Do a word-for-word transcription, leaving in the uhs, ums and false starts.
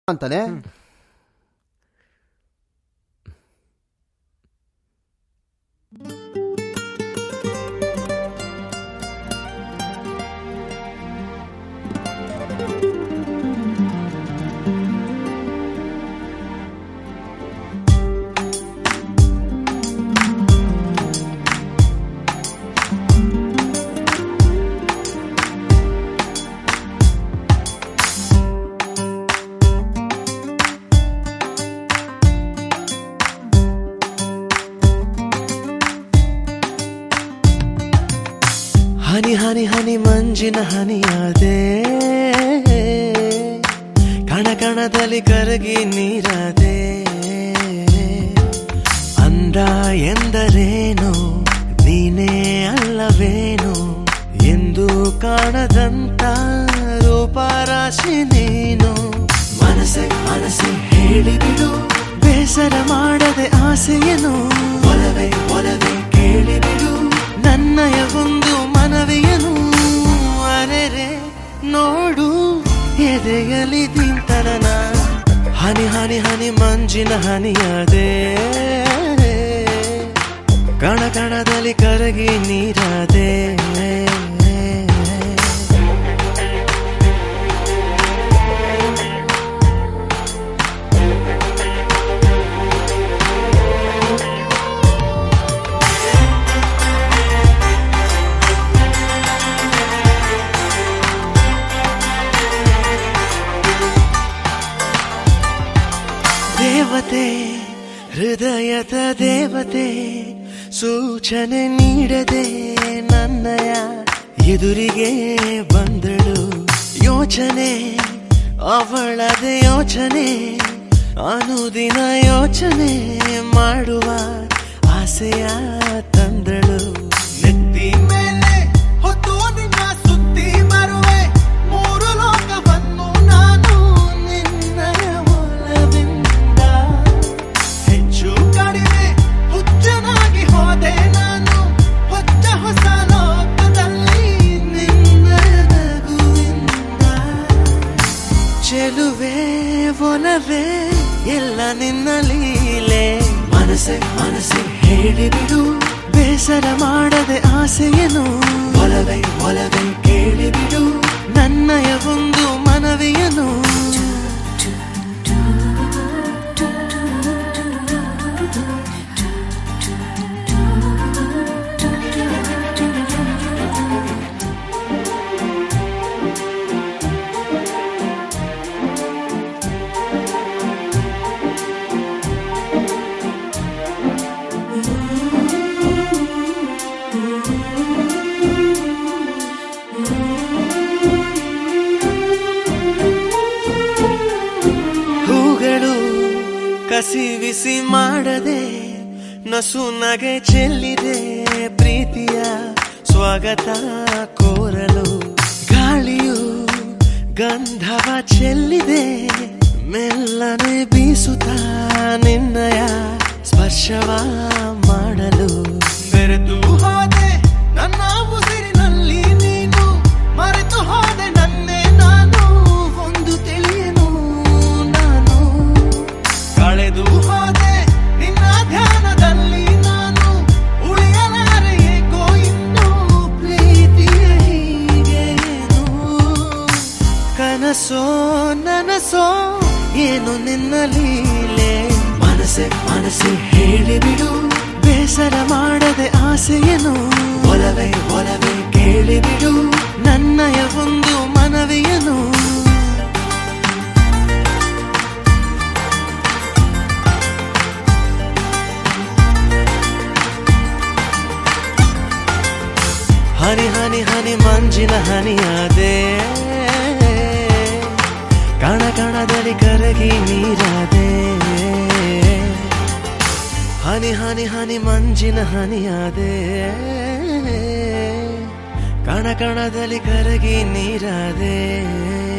ಅಂತಾನೆ. ಹನಿ ಹನಿ ಹನಿ ಮಂಜಿನ ಹನಿಯಾದೆ, ಕಣ ಕಣದಲ್ಲಿ ಕರಗಿ ನೀರಾದೆ. ಅಂದ ಎಂದರೇನು ನೀನೇ ಅಲ್ಲವೇನು, ಎಂದು ಕಾಣದಂತ ರೂಪರಾಶಿ ನೀನು. ಮನಸ್ಸೆ ಮನಸ್ಸೆ ಹೇಳಿಬಿಡು, ಬೇಸರ ಮಾಡದೆ ಆಸೆಯನು. ಒಲವೇ ಒಲವೇ ಕೇಳಿಬಿಡು, ನನ್ನಯ ಒಂದು ಮನವಿಯನು. ಅರೆರೆ ನೋಡು ಎದೆಯಲಿ ತಿಂತರನ. ಹನಿ ಹನಿ ಹನಿ ಮಂಜಿನ ಹನಿಯಾದೆ, ಕಣ ಕಣದಲ್ಲಿ ಕರಗಿ ನೀರಾದೆ. ದೇವತೆ ಹೃದಯದ ದೇವತೆ, ಸೂಚನೆ ನೀಡದೆ ನನ್ನಯ ಎದುರಿಗೆ ಬಂದಳು. ಯೋಚನೆ ಅವಳದೆ ಯೋಚನೆ, ಅನುದಿನ ಯೋಚನೆ ಮಾಡುವ ಆಸೆಯ ತಂದಳು. ನೆತ್ತಿ ಮೇಲೆ ಹೊತ್ತು ನಿನ್ನ ಸುತ್ತಿ ಬರುವೆ, ಮೂರು ಲೋಕವನ್ನು ನಾನು ನಿನ್ನಯ ಒಲವಿಂದ. ಹೆಚ್ಚು ಕಡಿಮೆ ಹುಚ್ಚನಾಗಿ ಹೋದೆ ನಾನು, ಹೊಚ್ಚ ಹೊಸ ಲೋಕದಲ್ಲಿ ನಿನ್ನಯ ನಗುವಿಂದ. ಚೆಲುವೆ ಒಲವೇ ಎಲ್ಲ ನಿನ್ನ ಲೀಲೆ. ಮನಸ್ಸೆ ಮನಸ್ಸೆ ಹೇಳಿಬಿಡು, ಬೇಸರ ಮಾಡದೆ ಆಸೆಯನು. ಒಲವೇ ಒಲವೇ ಕೇಳಿಬಿಡು, ನನ್ನಯ ಒಂದು ಮನವಿಯನು. ಕಸಿವಿಸಿ ಮಾಡದೆ ನಸು ನಗೆ ಚೆಲ್ಲಿದೆ, ಪ್ರೀತಿಯ ಸ್ವಾಗತ ಕೋರಲು. ಗಾಳಿಯು ಗಂಧವ ಚೆಲ್ಲಿದೆ, ಮೆಲ್ಲನೆ ಬೀಸುತ್ತಾ ನಿನ್ನಯ ಸ್ಪರ್ಶವ ಮಾಡಲು. ಬೆರೆತು ಹೋದೆ ನನ್ನ ಉಸಿರಿನಲ್ಲಿ ನೀನು, ಮರೆತು ಹೋದೆ ನನ್ನೇ ನಾನು. ಒಂದು ತಿಳಿಯನು ನಾನು, ಕಳೆದು ಹೋದೆ ನಿನ್ನ ಧ್ಯಾನದಲ್ಲಿ ನಾನು. ಉಳಿಯಲಾರೆ ಏಕೋ ಇನ್ನು ಪ್ರೀತಿಯ ಹೀಗೇನು. ಕನಸೋ ನನಸೋ ಏನು ನಿನ್ನ ಲೀಲೆ. ಮನಸ್ಸೆ ಮನಸ್ಸೆ ಹೇಳಿಬಿಡು, ಬೇಸರ ಮಾಡದೆ ಆಸೆಯನು. ಒಲವೇ ಒಲವೇ ಕೇಳಿಬಿಡು, ನನ್ನಯ ಒಂದು ಮನವಿಯನು. ಹನಿ ಹನಿ ಹನಿ ಮಂಜಿನ ಹನಿಯಾದೆ, ಕಣ ಕಣದಲ್ಲಿ ಕರಗಿ ನೀರಾದೆ. ಹನಿ ಹನಿ ಹನಿ ಮಂಜಿನ ಹನಿಯಾದೆ, ಕಣ ಕಣದಲ್ಲಿ ಕರಗಿ ನೀರಾದೆ.